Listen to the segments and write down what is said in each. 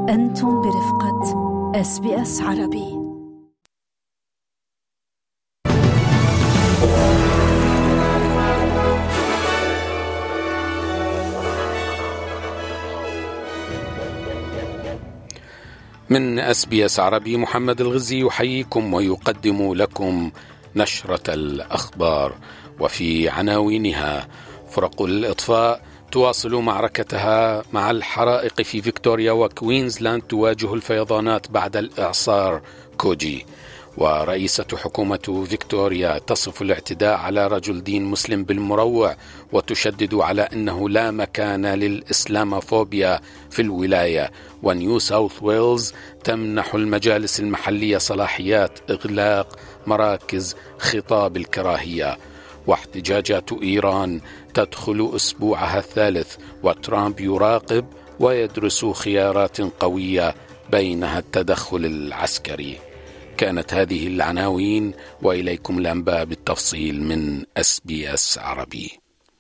أنتم برفقة SBS عربي. من SBS عربي محمد الغزي يحييكم ويقدم لكم نشرة الأخبار، وفي عناوينها: فرق الإطفاء تواصل معركتها مع الحرائق في فيكتوريا، وكوينزلاند تواجه الفيضانات بعد الإعصار كوجي، ورئيسة حكومة فيكتوريا تصف الاعتداء على رجل دين مسلم بالمروع، وتشدد على أنه لا مكان للإسلاموفوبيا في الولاية، ونيو ساوث ويلز تمنح المجالس المحلية صلاحيات إغلاق مراكز خطاب الكراهية، واحتجاجات إيران تدخل أسبوعها الثالث، وترامب يراقب ويدرس خيارات قوية بينها التدخل العسكري. كانت هذه العناوين، وإليكم الأنباء بالتفصيل من SBS عربي.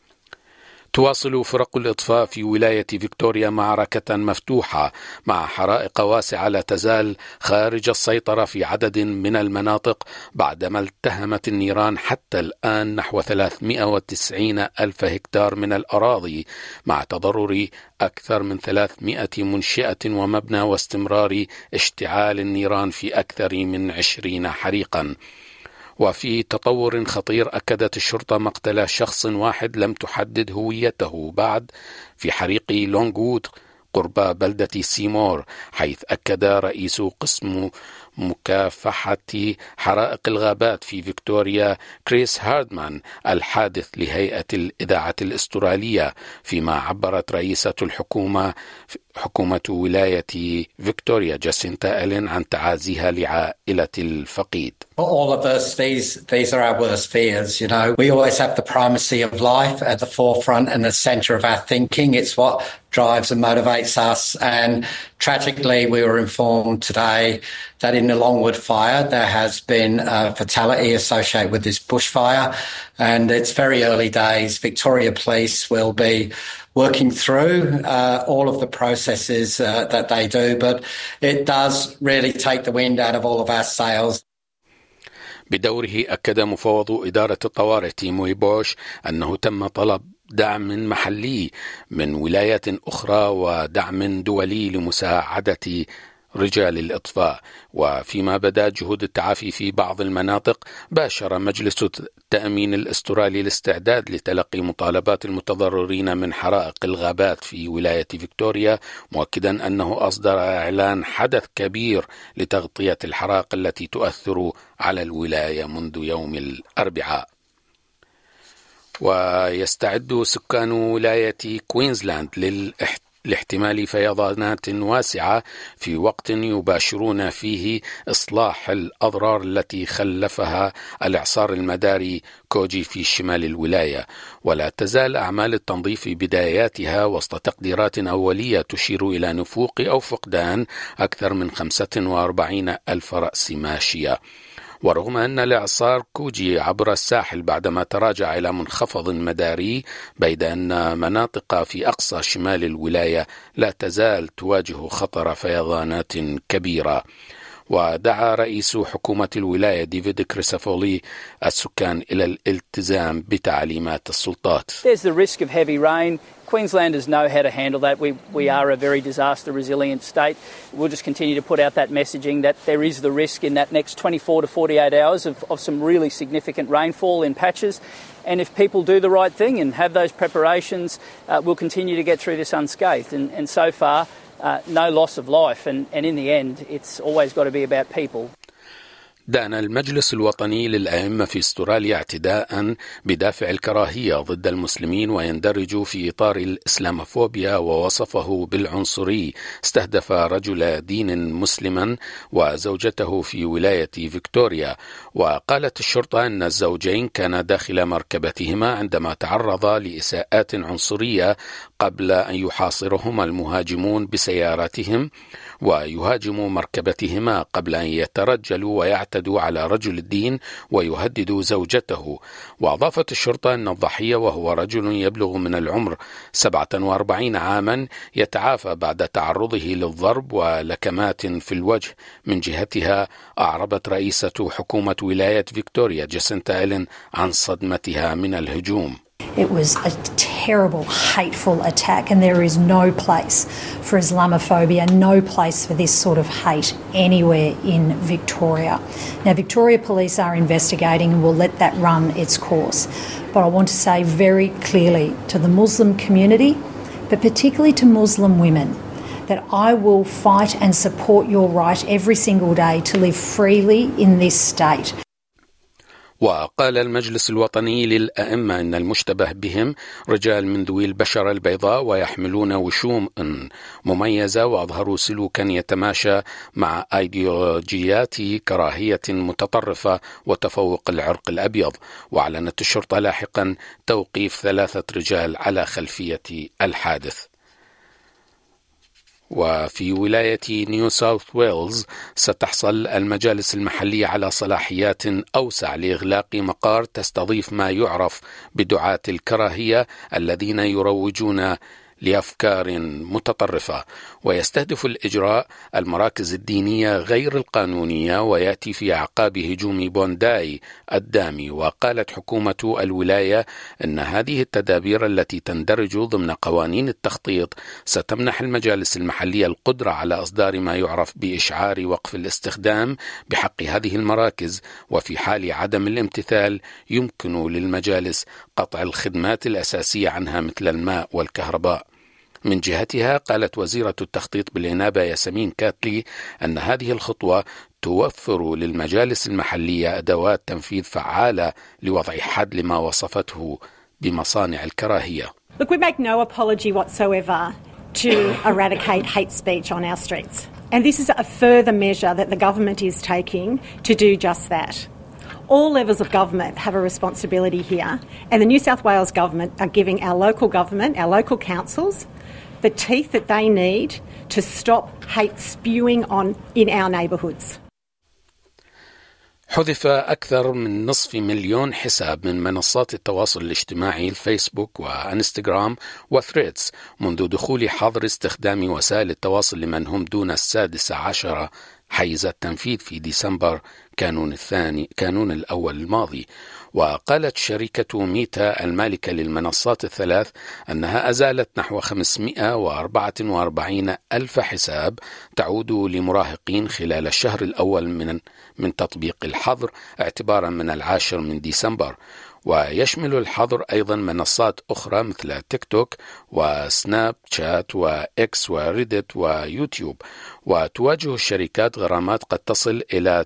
تواصل فرق الإطفاء في ولاية فيكتوريا معركة مفتوحة مع حرائق واسعة لا تزال خارج السيطرة في عدد من المناطق، بعدما التهمت النيران حتى الآن نحو 390 ألف هكتار من الأراضي، مع تضرر أكثر من 300 منشئة ومبنى، واستمرار اشتعال النيران في أكثر من 20 حريقا. وفي تطور خطير، أكدت الشرطة مقتل شخص واحد لم تحدد هويته بعد في حريق لونغوود قرب بلدة سيمور، حيث أكد رئيس قسم مكافحة حرائق الغابات في فيكتوريا كريس هاردمان الحادث لهيئة الإذاعة الأسترالية، فيما عبرت رئيسة حكومة ولاية فيكتوريا جاسينتا ألين عن تعازيها لعائلة الفقيد. All of us, these are our worst fears. You know, we always have the primacy of life at the forefront and the center of our thinking. It's what drives and motivates us. And tragically, we were informed today that in the Longwood fire, there has been a fatality associated with this bushfire. And it's very early days. Victoria Police will be working through all of the processes that they do. But it does really take the wind out of all of our sails. بدوره أكد مفوض إدارة الطوارئ تيموي بوش أنه تم طلب دعم محلي من ولايات أخرى ودعم دولي لمساعدة رجال الإطفاء. وفيما بدا جهود التعافي في بعض المناطق، باشر مجلس التأمين الأسترالي الاستعداد لتلقي مطالبات المتضررين من حرائق الغابات في ولاية فيكتوريا، مؤكدا أنه أصدر إعلان حدث كبير لتغطية الحرائق التي تؤثر على الولاية منذ يوم الأربعاء. ويستعد سكان ولاية كوينزلاند لاحتمال فيضانات واسعة في وقت يباشرون فيه إصلاح الأضرار التي خلفها الإعصار المداري كوجي في شمال الولاية، ولا تزال أعمال التنظيف في بداياتها وسط تقديرات أولية تشير إلى نفوق أو فقدان أكثر من 45 ألف رأس ماشية. ورغم أن الإعصار كوجي عبر الساحل بعدما تراجع إلى منخفض مداري، بيد أن مناطق في أقصى شمال الولاية لا تزال تواجه خطر فيضانات كبيرة. ودعا رئيس حكومة الولاية ديفيد كريسافولي السكان إلى الالتزام بتعليمات السلطات. There's the risk of heavy rain. Queenslanders know how to handle that. We are a very disaster resilient state. We'll just continue to put out that messaging that there is the risk in that next 24 to 48 hours of some really significant rainfall in patches. And if people do the right thing and have those preparations, we'll continue to get through this unscathed. And so far, no loss of life. And in the end, it's always got to be about people. دان المجلس الوطني للأئمة في استراليا اعتداء بدافع الكراهية ضد المسلمين، ويندرج في إطار الإسلاموفوبيا، ووصفه بالعنصري. استهدف رجل دين مسلما وزوجته في ولاية فيكتوريا، وقالت الشرطة أن الزوجين كانا داخل مركبتهما عندما تعرضا لإساءات عنصرية قبل أن يحاصرهما المهاجمون بسياراتهم ويهاجموا مركبتهما قبل أن يترجلوا ويعتدوا يعتدوا على رجل الدين ويهددوا زوجته. وأضافت الشرطة أن الضحية وهو رجل يبلغ من العمر 47 عاما يتعافى بعد تعرضه للضرب ولكمات في الوجه. من جهتها أعربت رئيسة حكومة ولاية فيكتوريا جاسينتا إلين عن صدمتها من الهجوم. It was a terrible, hateful attack, and there is no place for Islamophobia, no place for this sort of hate anywhere in Victoria. Now, Victoria Police are investigating and will let that run its course. But I want to say very clearly to the Muslim community, but particularly to Muslim women, that I will fight and support your right every single day to live freely in this state. وقال المجلس الوطني للأئمة أن المشتبه بهم رجال من ذوي البشرة البيضاء ويحملون وشوم مميزة، وأظهروا سلوكا يتماشى مع أيديولوجيات كراهية متطرفة وتفوق العرق الأبيض. وأعلنت الشرطة لاحقا توقيف 3 رجال على خلفية الحادث. وفي ولاية نيو ساوث ويلز ستحصل المجالس المحلية على صلاحيات أوسع لإغلاق مقار تستضيف ما يعرف بدعاة الكراهية الذين يروجون لأفكار متطرفة. ويستهدف الإجراء المراكز الدينية غير القانونية ويأتي في أعقاب هجوم بونداي الدامي. وقالت حكومة الولاية أن هذه التدابير التي تندرج ضمن قوانين التخطيط ستمنح المجالس المحلية القدرة على إصدار ما يعرف بإشعار وقف الاستخدام بحق هذه المراكز، وفي حال عدم الامتثال يمكن للمجالس قطع الخدمات الأساسية عنها مثل الماء والكهرباء. من جهتها قالت وزيرة التخطيط بالإنابة ياسمين كاتلي أن هذه الخطوة توفر للمجالس المحلية أدوات تنفيذ فعالة لوضع حد لما وصفته بمصانع الكراهية. Look, we make no apology whatsoever to eradicate hate speech on our streets. And this is a further measure that the government is taking to do just that. All levels of government have a responsibility here, and the New South Wales government are giving our local government, our local councils, the teeth that they need to stop hate spewing on in our neighbourhoods. حذف أكثر من 500,000 حساب من منصات التواصل الاجتماعي الفيسبوك وإنستغرام وثريدز منذ دخول حظر استخدام وسائل التواصل لمن هم دون 16 حيز التنفيذ في ديسمبر كانون الأول الماضي. وقالت شركة ميتا المالكة للمنصات الثلاث أنها أزالت نحو 544 ألف حساب تعود لمراهقين خلال الشهر الأول من تطبيق الحظر اعتبارا من 10 ديسمبر. ويشمل الحظر أيضا منصات أخرى مثل تيك توك وسناب شات وإكس وريدت ويوتيوب. وتواجه الشركات غرامات قد تصل إلى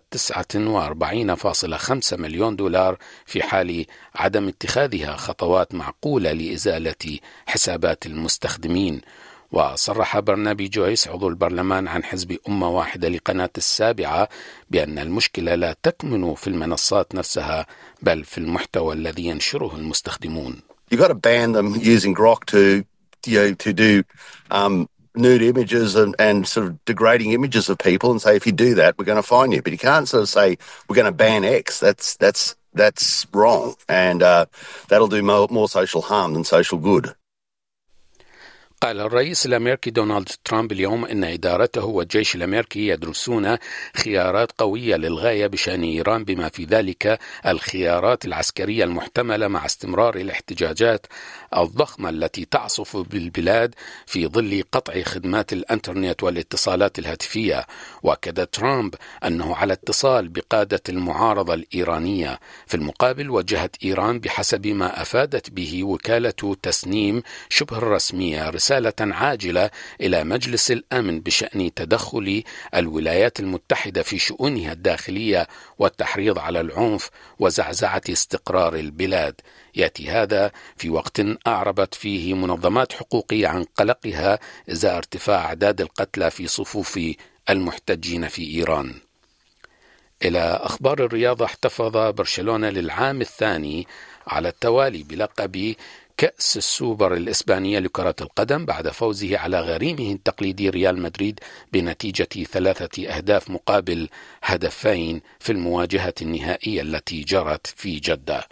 49.5 مليون دولار في حال عدم اتخاذها خطوات معقولة لإزالة حسابات المستخدمين. وصرح برنابي جويس عضو البرلمان عن حزب أمة واحدة لقناة السابعة بأن المشكلة لا تكمن في المنصات نفسها بل في المحتوى الذي ينشره المستخدمون. You've got to ban them using Grok to do nude images and sort of degrading images of people and say if you do that we're going to fine you, but you can't sort of say we're going to ban X. That's wrong, and that'll do more social harm than social good. قال الرئيس الأمريكي دونالد ترامب اليوم أن إدارته والجيش الأمريكي يدرسون خيارات قوية للغاية بشأن إيران بما في ذلك الخيارات العسكرية المحتملة مع استمرار الاحتجاجات الضخمة التي تعصف بالبلاد في ظل قطع خدمات الإنترنت والاتصالات الهاتفية. وأكد ترامب أنه على اتصال بقادة المعارضة الإيرانية. في المقابل وجهت إيران بحسب ما أفادت به وكالة تسنيم شبه الرسمية رسالة عاجلة إلى مجلس الأمن بشأن تدخل الولايات المتحدة في شؤونها الداخلية والتحريض على العنف وزعزعة استقرار البلاد. يأتي هذا في وقت أعربت فيه منظمات حقوقية عن قلقها إزاء ارتفاع أعداد القتلى في صفوف المحتجين في إيران. إلى أخبار الرياضة. احتفظ برشلونة للعام الثاني على التوالي بلقب كأس السوبر الإسبانية لكرة القدم بعد فوزه على غريمه التقليدي ريال مدريد بنتيجة 3 أهداف مقابل 2 في المواجهة النهائية التي جرت في جدة.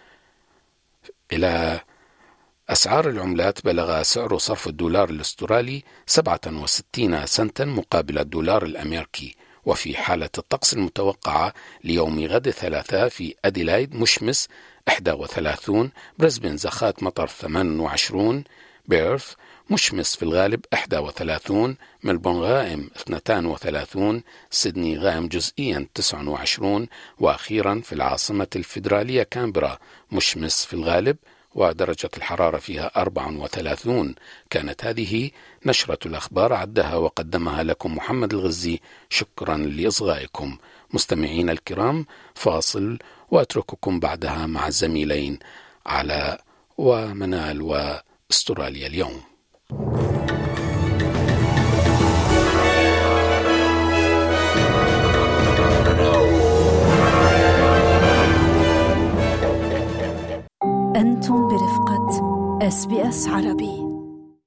إلى أسعار العملات، بلغ سعر صرف الدولار الأسترالي 67 سنتا مقابل الدولار الأمريكي. وفي حالة الطقس المتوقعة ليوم غد الثلاثاء، في أديلايد مشمس 31، بريسبن زخات مطر 28، بيرث مشمس في الغالب 31، ملبورن غائم 32، سيدني غائم جزئيا 29، وأخيرا في العاصمة الفيدرالية كامبرا مشمس في الغالب ودرجة الحرارة فيها 34. كانت هذه نشرة الأخبار، عدها وقدمها لكم محمد الغزي. شكرا لإصغائكم. مستمعين الكرام، فاصل وأترككم بعدها مع الزميلين على ومنال وأستراليا اليوم. أنتم برفقة SBS عربي.